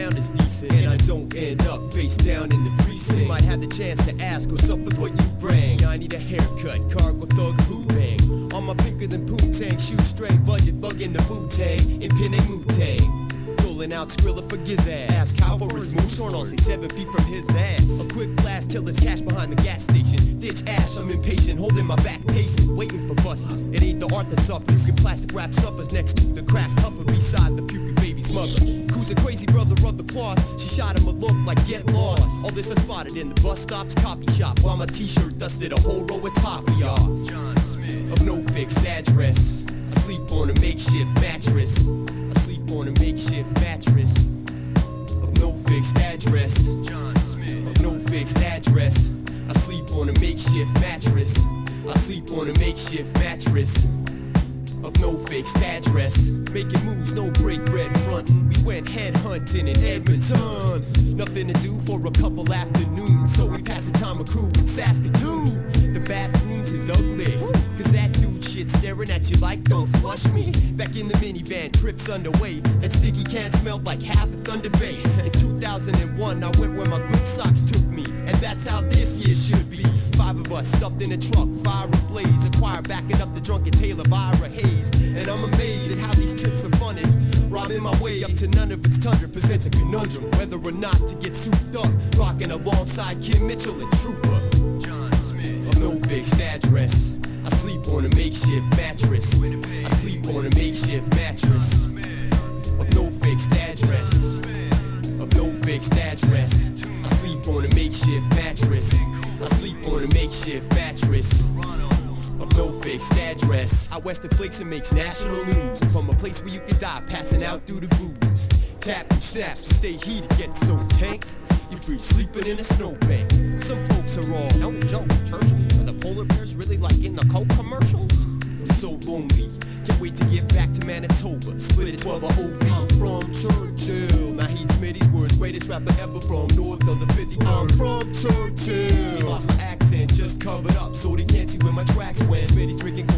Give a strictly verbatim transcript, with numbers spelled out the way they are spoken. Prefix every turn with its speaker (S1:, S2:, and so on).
S1: sound is decent, and I don't end up face down in the precinct. You might have the chance to ask what's up with what you bring. I need a haircut, cargo thug, who bang. On my pinker than Poontang, shoe straight, budget bugging the Wu-Tang, in Pinay Wu-Tang. Pulling out Skrilla for his ass. Ask Kyle for his moves, horn all say seven feet from his ass. A quick blast till it's cash behind the gas station. Ditch ash, I'm impatient, holding my back pacing, waiting for buses. It ain't the art that suffers. Your plastic wrap suppers next to the crack puffer beside the puking baby's mother. Cruising crazy brother of the cloth. She shot him a look like get lost. All this I spotted in the bus stops, coffee shop, while my t-shirt dusted a whole row of toffee off. John Smith. Of no fixed address. I sleep on a makeshift mattress. I sleep on a makeshift mattress. Of no fixed address. John Smith. Of no fixed address. I sleep on a makeshift mattress. I sleep on a makeshift mattress. Of no fixed address. Making moves, no break bread frontin'. We went head hunting in Edmonton. Nothing to do for a couple afternoons, so we pass the time a crew in Saskatoon. The bathrooms is ugly, cause that dude shit staring at you like don't flush me. Back in the minivan, trips underway. That sticky can smelled like half of Thunder Bay. In two thousand one, I went where my grip socks took me, and that's how this year should be. Five of us stuffed in a truck, fire ablaze. A choir backing up the drunken Taylor Vira Hayes. And I'm amazed at how these trips were funded. Robbing my way up to none of its tundra presents a conundrum. Whether or not to get souped up, rocking alongside Kim Mitchell and Trooper. John Smith. Of no fixed address. I sleep on a makeshift mattress. I sleep on a makeshift mattress. Of no fixed address. Of no fixed address. I sleep on a makeshift mattress. I sleep on a makeshift mattress. Of no fixed address. Out west of flakes and makes national news. I'm from a place where you can die passing out through the booze. Tap and snaps to stay heated, get so tanked. You're free sleeping in a snowbank. Some folks are all, don't joke, Churchill. Are the polar bears really like in the Coke commercials? I'm so lonely, can't wait to get back to Manitoba. Split it twelve or O V. I'm from Churchill. Now heed Smitty's words, greatest rapper ever from north of the fifty-third. I'm from Churchill. He lost my accent, just covered up so they can't see where my tracks went. Smitty's drinking